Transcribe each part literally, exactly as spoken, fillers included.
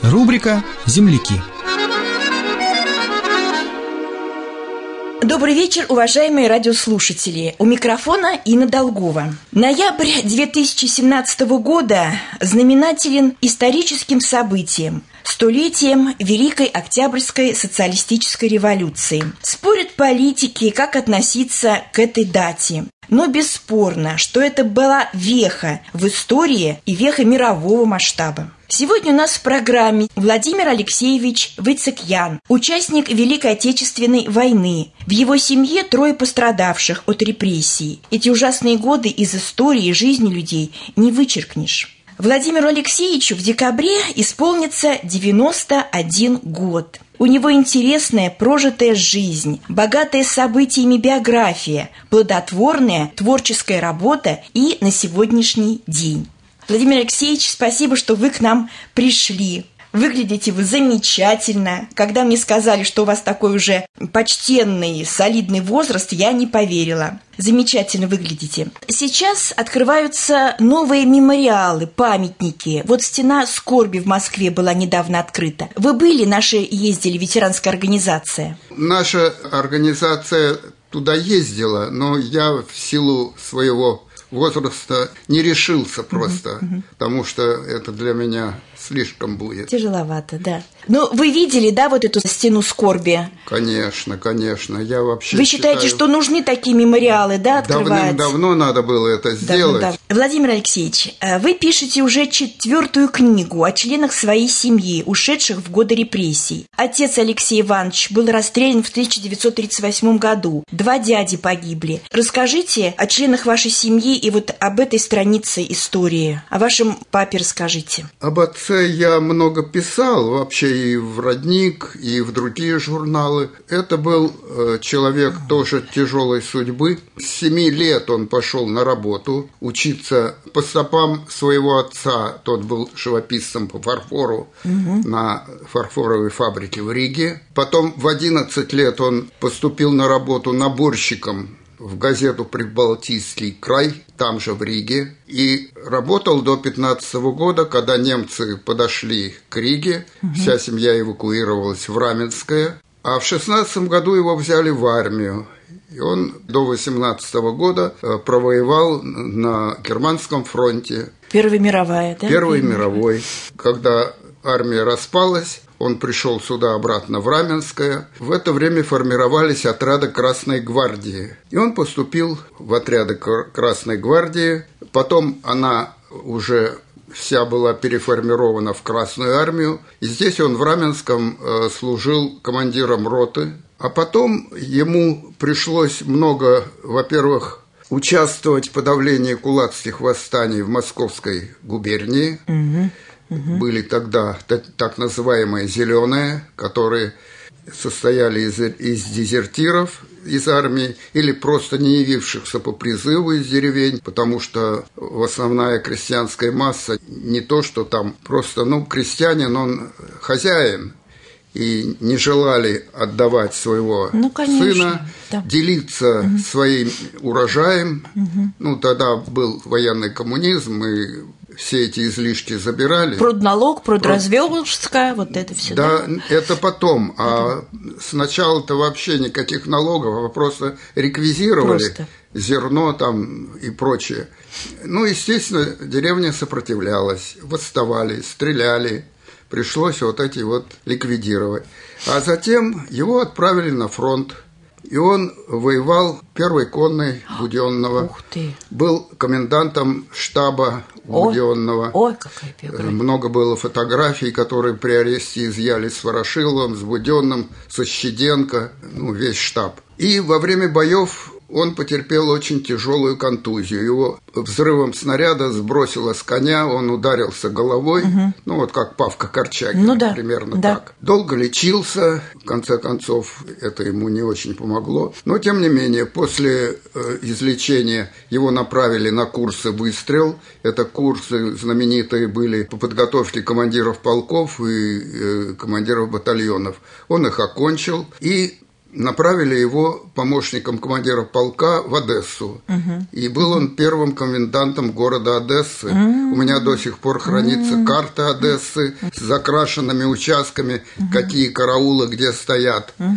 Рубрика «Земляки». Добрый вечер, уважаемые радиослушатели. У микрофона Инна Долгова. Ноябрь две тысячи семнадцатого года знаменателен историческим событием – столетием Великой Октябрьской социалистической революции. Спорят политики, как относиться к этой дате. Но бесспорно, что это была веха в истории и веха мирового масштаба. Сегодня у нас в программе Владимир Алексеевич Вицекьян, участник Великой Отечественной войны. В его семье трое пострадавших от репрессий. Эти ужасные годы из истории и жизни людей не вычеркнешь. Владимиру Алексеевичу в декабре исполнится девяносто один год. У него интересная прожитая жизнь, богатая событиями биография, плодотворная творческая работа и на сегодняшний день. Владимир Алексеевич, спасибо, что вы к нам пришли. Выглядите вы замечательно. Когда мне сказали, что у вас такой уже почтенный, солидный возраст, я не поверила. Замечательно выглядите. Сейчас открываются новые мемориалы, памятники. Вот стена скорби в Москве была недавно открыта. Вы были, наши ездили, ветеранская организация? Наша организация туда ездила, но я в силу своего возраста не решился просто, угу, угу. потому что это для меня слишком будет. Тяжеловато, да. Но вы видели, да, вот эту стену скорби? Конечно, конечно. Я вообще Вы считаете, считаю, что нужны такие мемориалы, да, открывать? Давным-давно надо было это сделать. Давным-давно. Владимир Алексеевич, вы пишете уже четвертую книгу о членах своей семьи, ушедших в годы репрессий. Отец Алексей Иванович был расстрелян в тысяча девятьсот тридцать восьмом году. Два дяди погибли. Расскажите о членах вашей семьи и вот об этой странице истории. О вашем папе расскажите. Об отце я много писал, вообще и в «Родник», и в другие журналы. Это был э, человек тоже тяжелой судьбы. С семи лет он пошел на работу, учиться по стопам своего отца. Тот был живописцем по фарфору угу. на фарфоровой фабрике в Риге. Потом в одиннадцать лет он поступил на работу наборщиком в газету «Прибалтийский край», там же в Риге, и работал до пятнадцатого года, когда немцы подошли к Риге, угу. вся семья эвакуировалась в Раменское, а в шестнадцатом году его взяли в армию, и он до восемнадцатого года провоевал на Германском фронте. Первая мировая, да? Первая мировой. Когда армия распалась, он пришел сюда обратно в Раменское. В это время формировались отряды Красной гвардии. И он поступил в отряды Красной гвардии. Потом она уже вся была переформирована в Красную армию. И здесь он в Раменском служил командиром роты. А потом ему пришлось много, во-первых, участвовать в подавлении кулацких восстаний в Московской губернии. Угу. Угу. Были тогда так называемые «зеленые», которые состояли из, из дезертиров из армии или просто не явившихся по призыву из деревень, потому что основная крестьянская масса не то, что там просто, ну, крестьянин, он хозяин, и не желали отдавать своего ну, сына, да. делиться угу. своим урожаем. Угу. Ну, тогда был военный коммунизм, и все эти излишки забирали. Продналог, продразвёловская, вот это все. Да, да, это потом. А сначала-то вообще никаких налогов, а просто реквизировали просто. Зерно там и прочее. Ну, естественно, деревня сопротивлялась, восставали, стреляли. Пришлось вот эти вот ликвидировать. А затем его отправили на фронт. И он воевал первой конной Будённого. Ух ты. Был комендантом штаба Будённого. Ой, какая биография. Много было фотографий, которые при аресте изъяли с Ворошиловым, с Будённым, со Щеденко, ну, весь штаб. И во время боев он потерпел очень тяжелую контузию. Его взрывом снаряда сбросило с коня, он ударился головой, угу. ну вот как Павка Корчагин, ну, да, примерно да. так. Долго лечился, в конце концов это ему не очень помогло. Но тем не менее, после э, излечения его направили на курсы «Выстрел». Это курсы знаменитые были по подготовке командиров полков и э, командиров батальонов. Он их окончил и направили его помощником командира полка в Одессу. Угу. И был он первым комендантом города Одессы. Угу. У меня до сих пор хранится угу. карта Одессы с закрашенными участками, угу. какие караулы где стоят. Угу.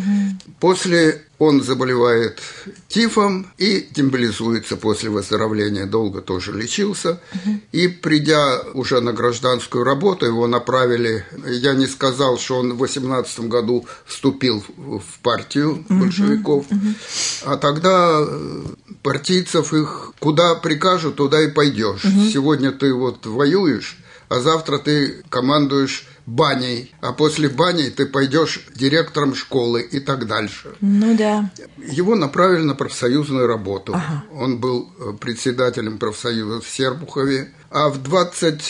После он заболевает тифом и демобилизуется после выздоровления, долго тоже лечился. Угу. И придя уже на гражданскую работу, его направили, я не сказал, что он в восемнадцатом году вступил в партию большевиков, угу. Угу. А тогда партийцев их куда прикажут, туда и пойдешь. Угу. Сегодня ты вот воюешь, а завтра ты командуешь баней, а после бани ты пойдешь директором школы и так дальше. Ну да. Его направили на профсоюзную работу. Ага. Он был председателем профсоюза в Серпухове. А в двадцать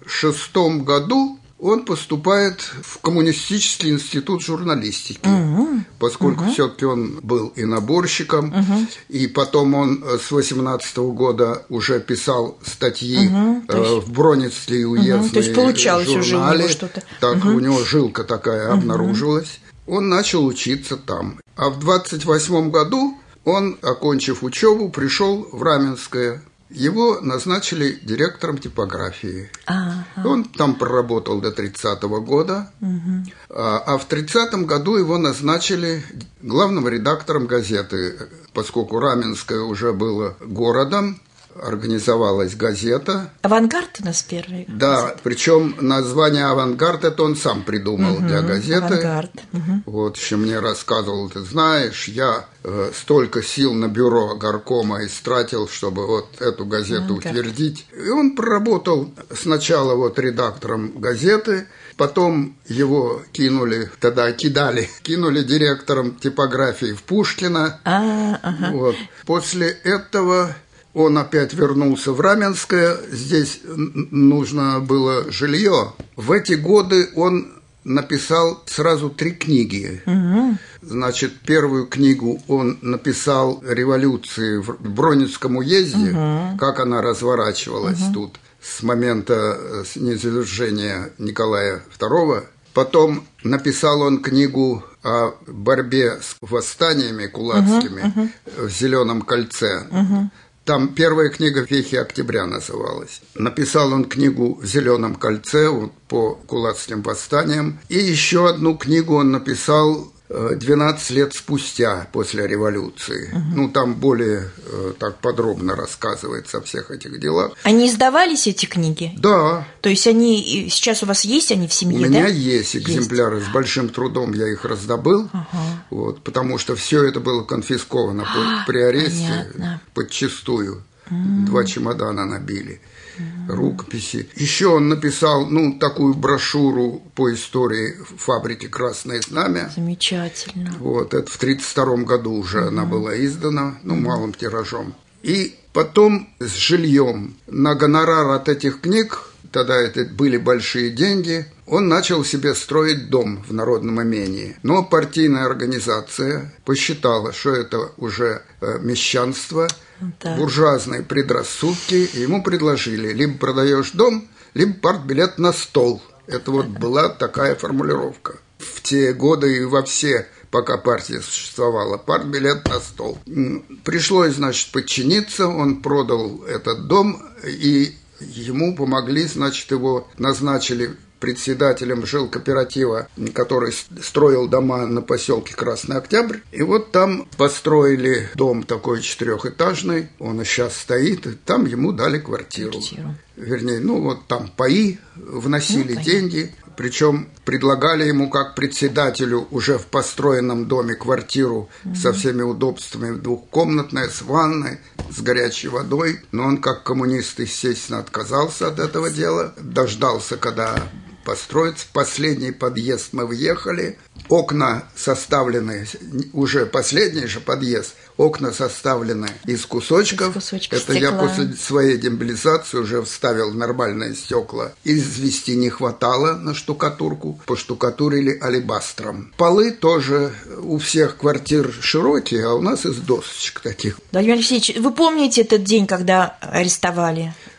шестом году он поступает в Коммунистический институт журналистики, угу. поскольку угу. все-таки он был и наборщиком, угу. и потом он с восемнадцатого года уже писал статьи угу. э, в Бронницкий уездный угу. То есть получалось уже у него что-то. Так угу. у него жилка такая угу. обнаружилась. Он начал учиться там. А в двадцать восьмом году он, окончив учебу, пришел в Раменское. Его назначили директором типографии. Ага. Он там проработал до тридцатого года, угу. а, а в тридцатом году его назначили главным редактором газеты, поскольку Раменское уже было городом. Организовалась газета. «Авангард» у нас первый. Да, газета. Причем название «Авангард» это он сам придумал угу, для газеты. «Авангард». Угу. Вот, еще мне рассказывал, ты знаешь, я э, столько сил на бюро горкома истратил, чтобы вот эту газету «Авангард» утвердить. И он проработал сначала вот редактором газеты, потом его кинули, тогда кидали, кинули директором типографии в Пушкино. А, ага. Вот. После этого он опять вернулся в Раменское, здесь нужно было жилье. В эти годы он написал сразу три книги. Угу. Значит, первую книгу он написал «Революции в Бронницком уезде», угу. как она разворачивалась угу. тут с момента низвержения Николая второго. Потом написал он книгу о борьбе с восстаниями кулацкими угу, угу. в «Зеленом кольце». Угу. Там первая книга «Вехи октября» называлась. Написал он книгу «В зеленом кольце» вот, по кулацким восстаниям. И еще одну книгу он написал двенадцать лет спустя, после революции. Угу. Ну, там более э, так подробно рассказывается о всех этих делах. Они издавались, эти книги? Да. То есть они сейчас у вас есть, они в семье, да? У да? меня есть экземпляры, есть. С большим трудом я их раздобыл, ага. вот, потому что все это было конфисковано а, при аресте, понятно. Подчистую. М-м. Два чемодана набили. Рукописи. Еще он написал, ну, такую брошюру по истории фабрики «Красное знамя». Замечательно. Вот, это в тридцать втором году уже mm-hmm. она была издана, ну, малым тиражом. И потом с жильем на гонорар от этих книг, тогда это были большие деньги, он начал себе строить дом в народном имении. Но партийная организация посчитала, что это уже мещанство, да. буржуазные предрассудки, и ему предложили: либо продаешь дом, либо партбилет на стол. Это вот была такая формулировка. В те годы и во все, пока партия существовала, партбилет на стол. Пришлось, значит, подчиниться, он продал этот дом, и ему помогли, значит, его назначили председателем жилкооператива, который строил дома на поселке Красный Октябрь. И вот там построили дом такой четырехэтажный, он и сейчас стоит, и там ему дали квартиру. квартиру. Вернее, ну вот там паи вносили ну, деньги, причем предлагали ему как председателю уже в построенном доме квартиру угу. со всеми удобствами, двухкомнатная, с ванной, с горячей водой. Но он, как коммунист, естественно, отказался от этого дела, дождался, когда построится. Последний подъезд мы въехали, окна составлены, уже последний же подъезд, окна составлены из кусочков. Из кусочков Это стекла. Я после своей демобилизации уже вставил нормальные стекла. Извести не хватало на штукатурку, поштукатурили алебастром. Полы тоже у всех квартир широкие, а у нас из досочек таких. Владимир Алексеевич, вы помните этот день, когда арестовали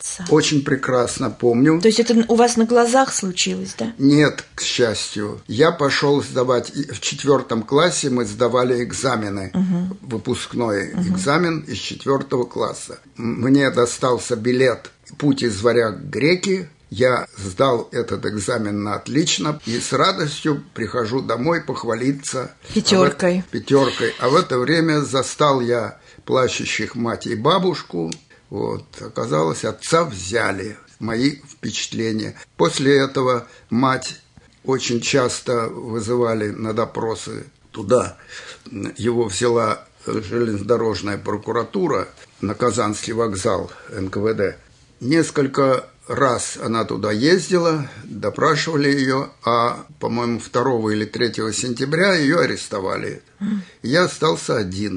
отца? Очень прекрасно помню. То есть это у вас на глазах случилось, да? Нет, к счастью. Я пошел сдавать, в четвертом классе мы сдавали экзамены, угу. выпускной угу. экзамен из четвертого класса. Мне достался билет «Путь из Варяг к Греки». Я сдал этот экзамен на отлично и с радостью прихожу домой похвалиться пятеркой. А в, пятеркой. А в это время застал я плачущих мать и бабушку. Вот. Оказалось, отца взяли. Мои впечатления. После этого мать очень часто вызывали на допросы туда. Его взяла железнодорожная прокуратура на Казанский вокзал эн ка вэ дэ. Несколько раз она туда ездила, допрашивали ее, а, по-моему, второго или третьего сентября ее арестовали. Я остался один.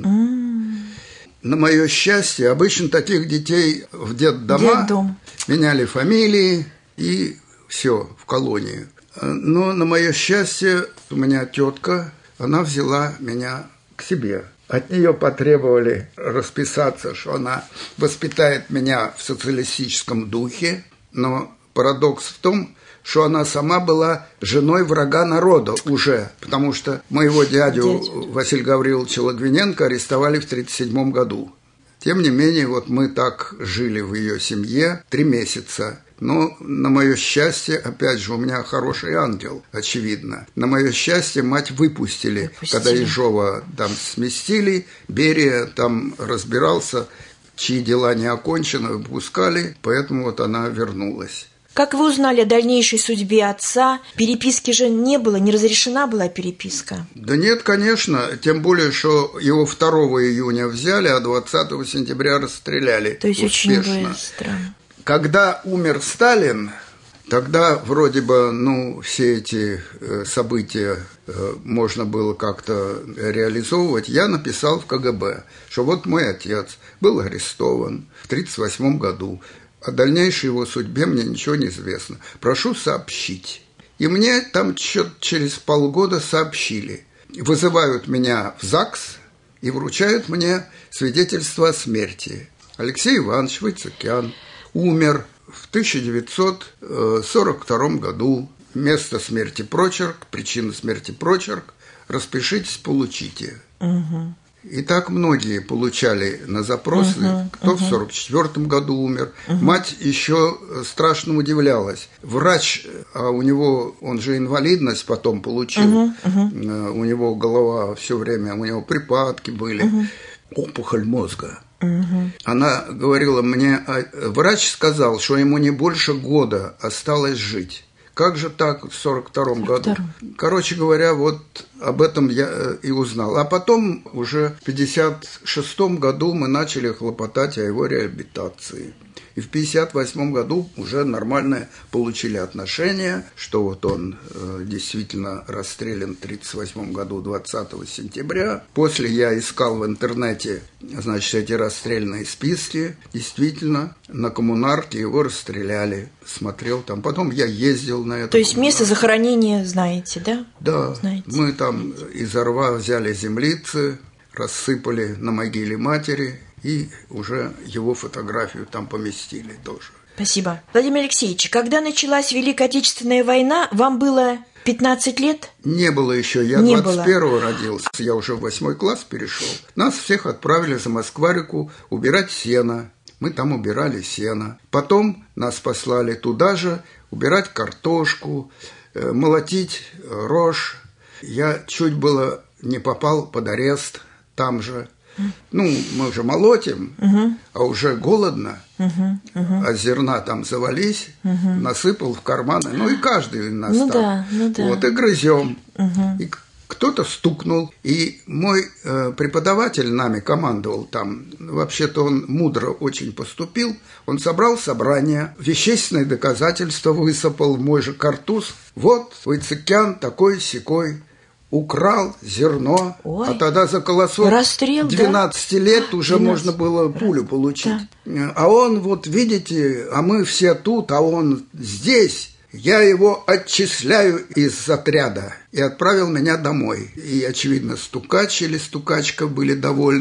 На мое счастье, обычно таких детей в детдома Детдом. Меняли фамилии и все, в колонии. Но на мое счастье, у меня тетка, она взяла меня к себе. От нее потребовали расписаться, что она воспитает меня в социалистическом духе, но парадокс в том, что она сама была женой врага народа уже, потому что моего дядю Дядь. Василия Гавриловича Логвиненко арестовали в тридцать седьмом году. Тем не менее, вот мы так жили в ее семье три месяца. Но, на мое счастье, опять же, у меня хороший ангел, очевидно. На мое счастье, мать выпустили, выпустили. Когда Ежова там сместили, Берия там разбирался, чьи дела не окончены, выпускали, поэтому вот она вернулась. Как вы узнали о дальнейшей судьбе отца? Переписки же не было, не разрешена была переписка? Да нет, конечно, тем более, что его второго июня взяли, а двадцатого сентября расстреляли. То есть успешно. Очень быстро. Когда умер Сталин, тогда вроде бы, ну, все эти события можно было как-то реализовывать. Я написал в ка гэ бэ, что вот мой отец был арестован в тридцать восьмом году. О дальнейшей его судьбе мне ничего не известно. Прошу сообщить. И мне там через полгода сообщили. Вызывают меня в ЗАГС и вручают мне свидетельство о смерти. Алексей Иванович Войцекян умер в тысяча девятьсот сорок втором году. Место смерти прочерк, причина смерти прочерк. Распишитесь, получите. Угу. И так многие получали на запросы, uh-huh, кто uh-huh. в сорок четвёртом году умер. Uh-huh. Мать еще страшно удивлялась. Врач, а у него, он же инвалидность потом получил, uh-huh, uh-huh. у него голова все время, у него припадки были, uh-huh. опухоль мозга. Uh-huh. Она говорила мне, врач сказал, что ему не больше года осталось жить. Как же так в сорок втором году? Короче говоря, вот об этом я и узнал. А потом уже в пятьдесят шестом году мы начали хлопотать о его реабилитации. И в пятьдесят восьмом году уже нормально получили отношения, что вот он э, действительно расстрелян в тридцать восьмом году двадцатого сентября. После я искал в интернете, значит, эти расстрельные списки. Действительно, на Коммунарке его расстреляли. Смотрел там. Потом я ездил на это. То есть место захоронения знаете, да? Да. Знаете. Мы там из рва взяли землицы, рассыпали на могиле матери. И уже его фотографию там поместили тоже. Спасибо. Владимир Алексеевич, когда началась Великая Отечественная война, вам было пятнадцать лет? Не было еще. Я Не двадцать первого родился. Я уже в восьмой класс перешел. Нас всех отправили за Москва-реку убирать сено. Мы там убирали сено. Потом нас послали туда же убирать картошку, молотить рожь. Я чуть было не попал под арест там же. Ну, мы уже молотим, угу. а уже голодно, угу, угу. а зерна там завались, угу. насыпал в карманы, ну и каждый из нас ну там. Да, ну да. Вот, и грызем. Угу. И кто-то стукнул, и мой э, преподаватель нами командовал там, вообще-то он мудро очень поступил, он собрал собрание, вещественные доказательства высыпал в мой же картуз. Вот, Войцекян такой-сякой. Украл зерно, Ой. а тогда за колосок Расстрел, двенадцать да? лет уже двенадцать. Можно было пулю получить. Да. А он, вот видите, а мы все тут, а он здесь. Я его отчисляю из отряда и отправил меня домой. И, очевидно, стукач или стукачка были довольны.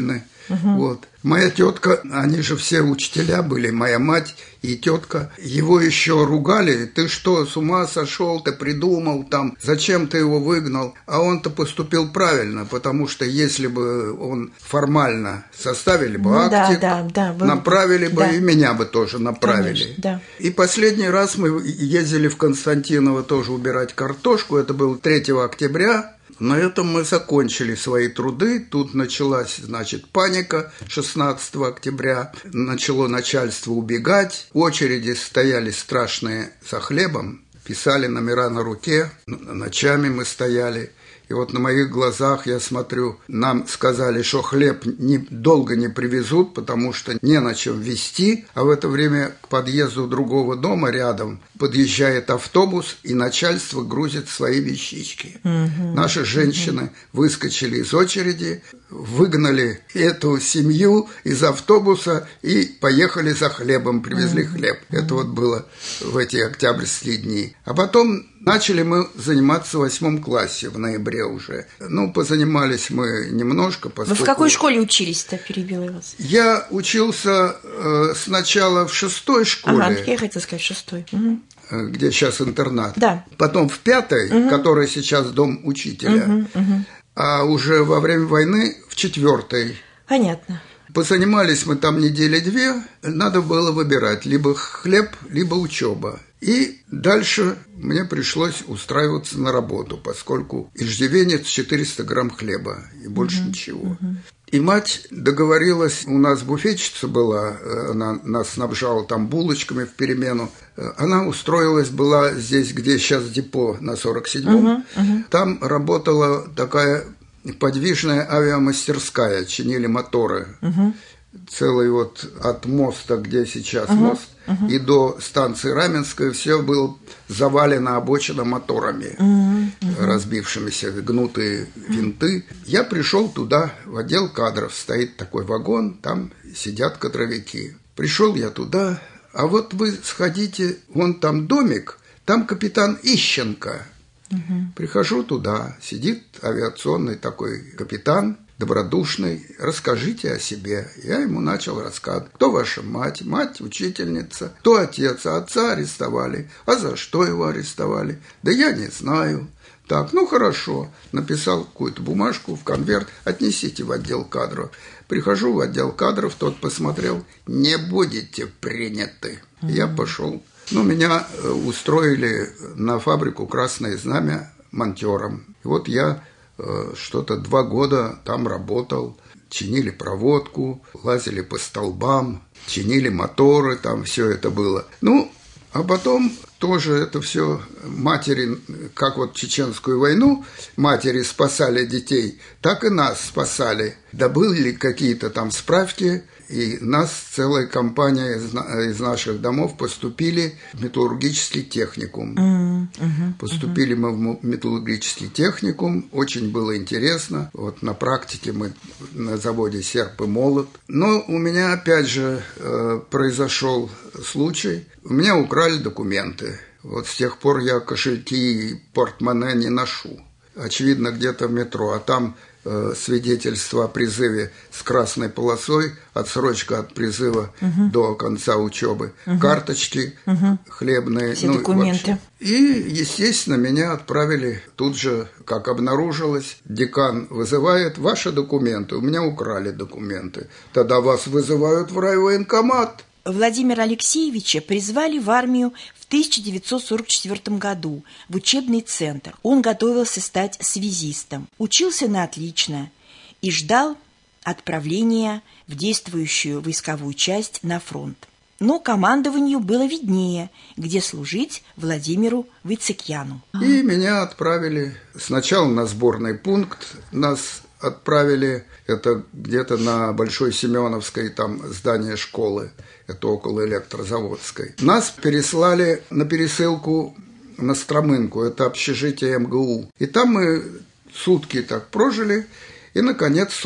Угу. Вот. Моя тетка, они же все учителя были, моя мать и тетка, его еще ругали: ты что, с ума сошел, ты придумал там, зачем ты его выгнал? А он-то поступил правильно, потому что если бы он формально составили бы ну, актик, да, да, да, был... направили бы, да. и меня бы тоже направили. Конечно, да. И последний раз мы ездили в Константиново тоже убирать картошку, это было третьего октября. На этом мы закончили свои труды. Тут началась, значит, паника шестнадцатого октября. Начало начальство убегать. Очереди стояли страшные за хлебом. Писали номера на руке. Ночами мы стояли. И вот на моих глазах я смотрю, нам сказали, что хлеб не, долго не привезут, потому что не на чем везти. А в это время к подъезду другого дома рядом подъезжает автобус, и начальство грузит свои вещички. Угу, Наши женщины угу. выскочили из очереди, выгнали эту семью из автобуса и поехали за хлебом, привезли угу. хлеб. Это вот было в эти октябрьские дни. А потом начали мы заниматься в восьмом классе, в ноябре уже. Ну, позанимались мы немножко. Поскольку... Вы в какой школе учились-то, перебила я вас? Я учился э, сначала в шестой школе. Ага, я хотела сказать шестой. Угу. Где сейчас интернат. Да. Потом в пятой, угу. который сейчас дом учителя. Угу, угу. А уже во время войны в четвертой. Понятно. Позанимались мы там недели две. Надо было выбирать либо хлеб, либо учеба. И дальше мне пришлось устраиваться на работу, поскольку иждивенец четыреста грамм хлеба и больше угу, ничего. Угу. И мать договорилась, у нас буфетчица была, она нас снабжала там булочками в перемену. Она устроилась, была здесь, где сейчас депо, на сорок седьмом. Угу, угу. Там работала такая подвижная авиамастерская, чинили моторы. Угу. Целый вот от моста, где сейчас uh-huh, мост, uh-huh. и до станции Раменская все было завалено обочина моторами, uh-huh, uh-huh. разбившимися, гнутые винты. Я пришел туда, в отдел кадров, стоит такой вагон, там сидят кадровики. Пришел я туда, а вот вы сходите, вон там домик, там капитан Ищенко. Uh-huh. Прихожу туда, сидит авиационный такой капитан, добродушный, расскажите о себе. Я ему начал рассказывать. Кто ваша мать? Мать учительница. Кто отец? А отца арестовали. А за что его арестовали? Да я не знаю. Так, ну хорошо. Написал какую-то бумажку в конверт. Отнесите в отдел кадров. Прихожу в отдел кадров, тот посмотрел. Не будете приняты. Mm-hmm. Я пошел. Ну, меня устроили на фабрику «Красное знамя» монтером. И вот я что-то два года там работал, чинили проводку, лазили по столбам, чинили моторы, там все это было. Ну, а потом тоже это все матери, как вот Чеченскую войну, матери спасали детей, так и нас спасали. Добыли какие-то там справки, и нас целая компания из, из наших домов поступили в металлургический техникум. Mm, uh-huh, поступили uh-huh. мы в металлургический техникум, очень было интересно. Вот на практике мы на заводе «Серп и молот». Но у меня опять же э, произошел случай. У меня украли документы. Вот с тех пор я кошельки и портмоне не ношу. Очевидно, где-то в метро, а там э, свидетельство о призыве с красной полосой, отсрочка от призыва угу. до конца учебы, угу. карточки угу. хлебные. Все ну, документы. И, естественно, меня отправили тут же, как обнаружилось, декан вызывает ваши документы. У меня украли документы. Тогда вас вызывают в райвоенкомат. Владимира Алексеевича призвали в армию в тысяча девятьсот сорок четвёртом году в учебный центр. Он готовился стать связистом, учился на отлично и ждал отправления в действующую войсковую часть на фронт. Но командованию было виднее, где служить Владимиру Вицекьяну. И меня отправили сначала на сборный пункт, нас отправили, это где-то на Большой Семеновской, там здание школы, это около Электрозаводской. Нас переслали на пересылку на Стромынку, это общежитие эм гэ у. И там мы сутки так прожили, и, наконец, слух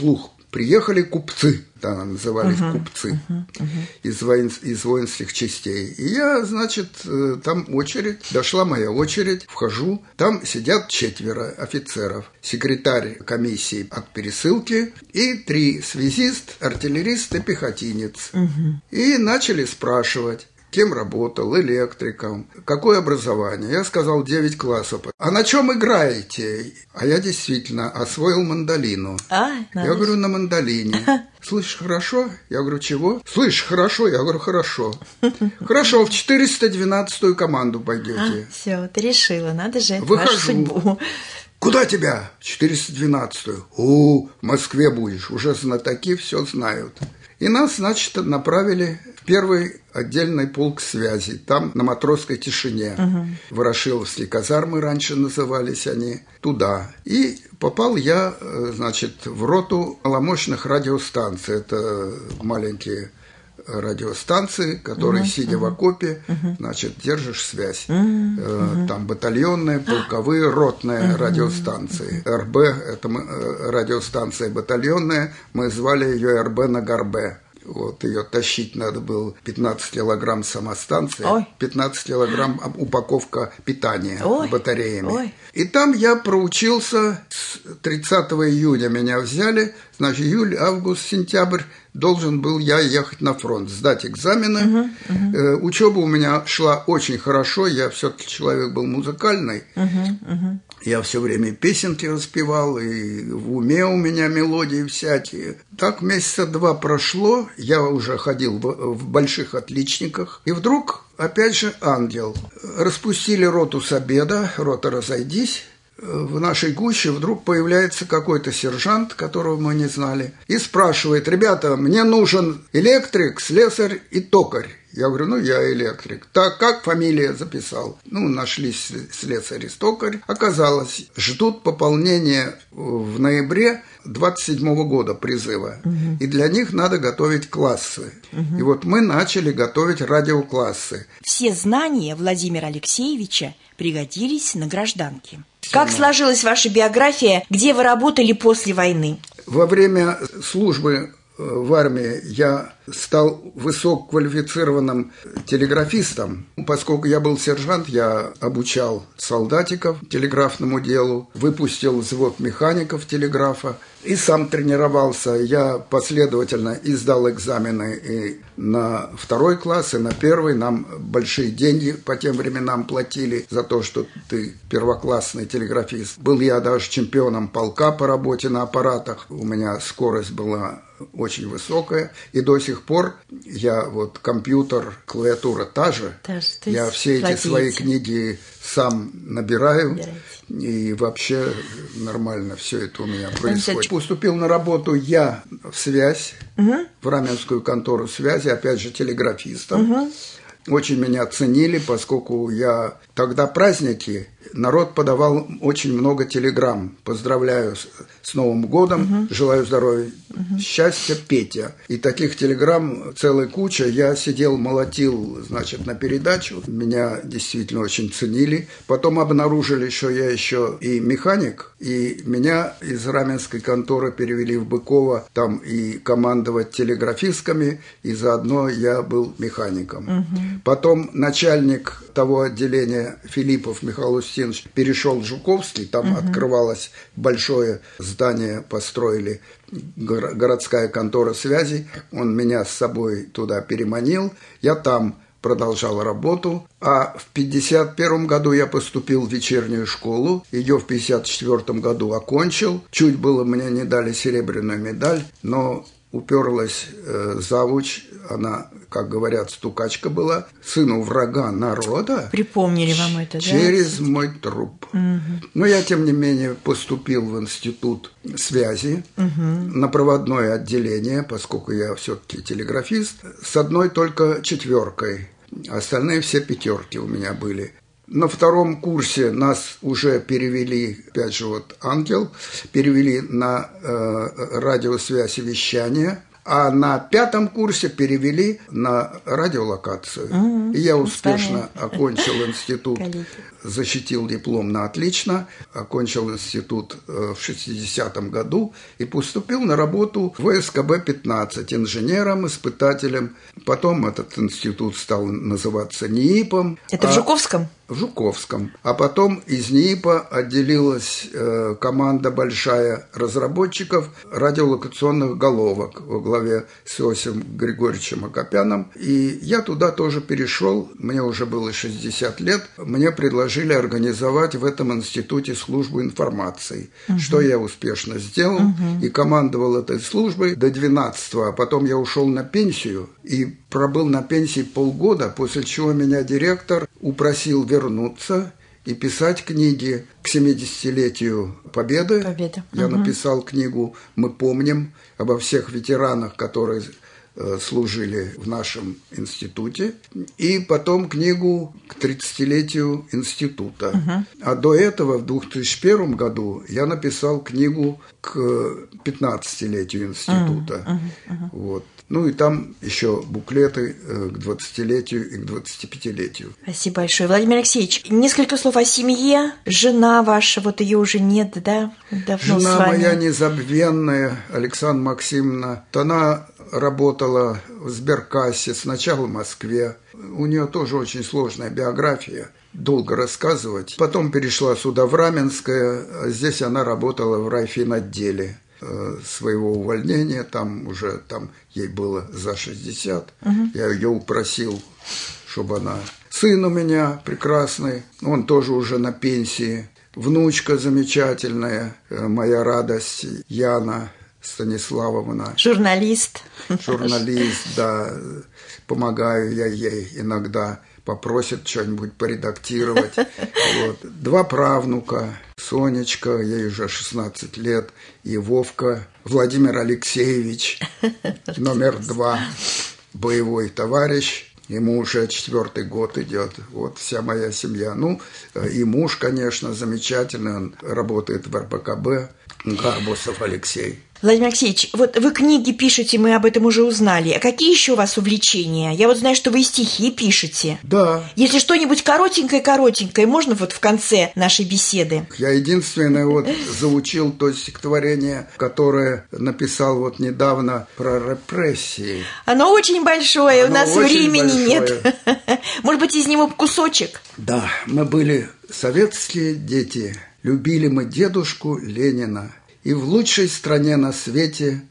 приехали купцы, да, назывались uh-huh, купцы, uh-huh, uh-huh. Из, воин, из воинских частей. И я, значит, там очередь, дошла моя очередь, вхожу, там сидят четверо офицеров, секретарь комиссии от пересылки и три: связист, артиллерист и пехотинец. Uh-huh. И начали спрашивать, кем работал, электриком, какое образование. Я сказал, девять классов. А на чем играете? А я действительно освоил мандолину. А, я говорю, на мандолине. Слышишь, хорошо? Я говорю, чего? Слышишь, хорошо? Я говорю, хорошо. Хорошо, в четыреста двенадцатую команду пойдете. А, все, ты решила, надо же, это Выхожу. вашу судьбу. Куда тебя? В четыреста двенадцатую. О, в Москве будешь, уже знатоки все знают. И нас, значит, направили в первый отдельный полк связи, там на Матросской тишине. Угу. Ворошиловские казармы раньше назывались они, туда. И попал я, значит, в роту маломощных радиостанций. Это маленькие радиостанции, которые, uh-huh, сидя uh-huh. в окопе, uh-huh. значит, держишь связь. Uh-huh. Там батальонные, полковые, ротные uh-huh. радиостанции. эр бэ – это радиостанция батальонная, мы звали ее эр бэ на горбе. Вот, ее тащить надо было пятнадцать килограмм самостанция, Ой. пятнадцать килограмм упаковка питания Ой. батареями. Ой. И там я проучился, с тридцатого июня меня взяли, значит, июль, август, сентябрь должен был я ехать на фронт, сдать экзамены. Uh-huh, uh-huh. Э, учеба у меня шла очень хорошо, я все-таки человек был музыкальный. Uh-huh, uh-huh. Я все время песенки распевал, и в уме у меня мелодии всякие. Так месяца два прошло, я уже ходил в, в больших отличниках, и вдруг, опять же, ангел. Распустили роту с обеда, рота разойдись. В нашей гуще вдруг появляется какой-то сержант, которого мы не знали, и спрашивает: ребята, мне нужен электрик, слесарь и токарь. Я говорю, ну, я электрик. Так, как фамилия записал? Ну, нашлись слесарь и токарь. Оказалось, ждут пополнения в ноябре двадцать седьмого года призыва. Угу. И для них надо готовить классы. Угу. И вот мы начали готовить радиоклассы. Все знания Владимира Алексеевича пригодились на гражданке. Как сложилась ваша биография? Где вы работали после войны? Во время службы в армии я стал высококвалифицированным телеграфистом. Поскольку я был сержант, я обучал солдатиков телеграфному делу, выпустил взвод механиков телеграфа и сам тренировался. Я последовательно издал экзамены и на второй класс, и на первый. Нам большие деньги по тем временам платили за то, что ты первоклассный телеграфист. Был я даже чемпионом полка по работе на аппаратах. У меня скорость была очень высокая, и до сих пор я вот компьютер, клавиатура та же, та же я все эти владеете. Свои книги сам набираю, Набираете. И вообще нормально все это у меня происходит. Поступил на работу я в связь, угу. в Раменскую контору связи, опять же телеграфистом. Угу. Очень меня ценили, поскольку я тогда праздники, народ подавал очень много телеграмм. Поздравляю с, с Новым годом, угу. желаю здоровья, угу. счастья, Петя. И таких телеграмм целая куча. Я сидел, молотил, значит, на передачу. Меня действительно очень ценили. Потом обнаружили, что я еще и механик. И меня из Раменской конторы перевели в Быково, там и командовать телеграфистками, и заодно я был механиком. Угу. Потом начальник того отделения Филиппов Михаил Устинович перешел в Жуковский, там угу. открывалось большое здание, построили городская контора связи, он меня с собой туда переманил, я там продолжал работу, а в пятьдесят первом году я поступил в вечернюю школу, ее в пятьдесят четвёртом году окончил, чуть было мне не дали серебряную медаль, но уперлась э, завуч, она, как говорят, стукачка была, сыну врага народа. Припомнили вам это, да? Через мой труп. Угу. Но я, тем не менее, поступил в институт связи, угу. на проводное отделение, поскольку я все-таки телеграфист, с одной только четверкой. Остальные все пятерки у меня были. На втором курсе нас уже перевели, опять же, вот ангел, перевели на э, радиосвязь и вещание, а на пятом курсе перевели на радиолокацию. Mm-hmm. И я успешно Понятно. окончил институт защитил диплом на отлично, окончил институт в шестидесятом году и поступил на работу в вэ эс ка бэ пятнадцать инженером, испытателем. Потом этот институт стал называться НИИПом. Это а... в Жуковском? В Жуковском. А потом из НИИПа отделилась э, команда большая разработчиков радиолокационных головок во главе с Иосифом Григорьевичем Акопяном. И я туда тоже перешел, мне уже было шестьдесят лет. Мне предложили организовать в этом институте службу информации, угу. что я успешно сделал угу. и командовал этой службой до двенадцатого. А потом я ушел на пенсию и пробыл на пенсии полгода, после чего меня директор упросил вернуться и писать книги к семидесятилетию Победы. Победа. Я угу. написал книгу «Мы помним» обо всех ветеранах, которые служили в нашем институте, и потом книгу к тридцатилетию института. Угу. А до этого, в две тысячи первом году, я написал книгу к пятнадцатилетию института. Угу. Угу. Вот. Ну и там еще буклеты к двадцатилетию и к двадцатипятилетию. Спасибо большое. Владимир Алексеевич, несколько слов о семье. Жена ваша, вот ее уже нет, да? Давно Жена с вами. моя незабвенная, Александра Максимовна, она работала в сберкассе, сначала в Москве. У нее тоже очень сложная биография, долго рассказывать. Потом перешла сюда, в Раменское, здесь она работала в райфинотделе. Своего увольнения, там уже там ей было за шестьдесят. Угу. Я ее упросил, чтобы она... Сын у меня прекрасный, он тоже уже на пенсии. Внучка замечательная, моя радость, Яна Станиславовна. Журналист. Журналист, да. Помогаю я ей иногда. Попросит что-нибудь поредактировать. Вот. Два правнука. Сонечка, ей уже шестнадцать лет, и Вовка, Владимир Алексеевич, номер два, боевой товарищ. Ему уже четвертый год идет. Вот вся моя семья. Ну, и муж, конечно, замечательный. Он работает в эр бэ ка бэ. Гарбусов Алексей. Владимир Алексеевич, вот вы книги пишете, мы об этом уже узнали. А какие еще у вас увлечения? Я вот знаю, что вы и стихи пишете. Да. Если что-нибудь коротенькое-коротенькое, можно вот в конце нашей беседы? Я единственное вот заучил то стихотворение, которое написал вот недавно про репрессии. Оно очень большое, Оно у нас времени большое. Нет. Может быть, из него кусочек? Да, мы были советские дети, любили мы дедушку Ленина. И в лучшей стране на свете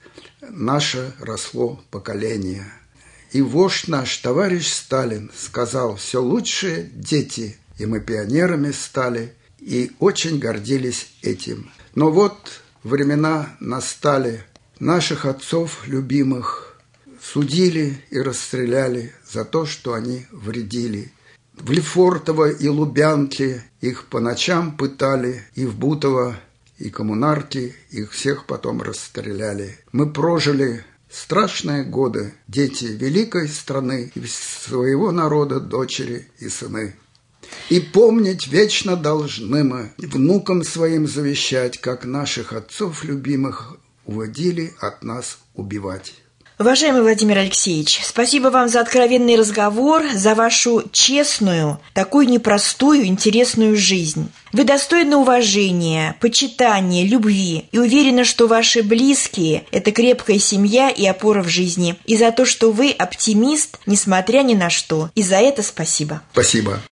наше росло поколение. И вождь наш, товарищ Сталин, сказал: все лучшее дети. И мы пионерами стали, и очень гордились этим. Но вот времена настали. Наших отцов любимых судили и расстреляли за то, что они вредили. В Лефортово и Лубянке их по ночам пытали, и в Бутово, и коммунарки, их всех потом расстреляли. Мы прожили страшные годы, дети великой страны, и своего народа дочери и сыны. И помнить вечно должны мы, внукам своим завещать, как наших отцов любимых уводили от нас убивать. Уважаемый Владимир Алексеевич, спасибо вам за откровенный разговор, за вашу честную, такую непростую, интересную жизнь. Вы достойны уважения, почитания, любви, и уверена, что ваши близкие – это крепкая семья и опора в жизни. И за то, что вы оптимист, несмотря ни на что. И за это спасибо. Спасибо.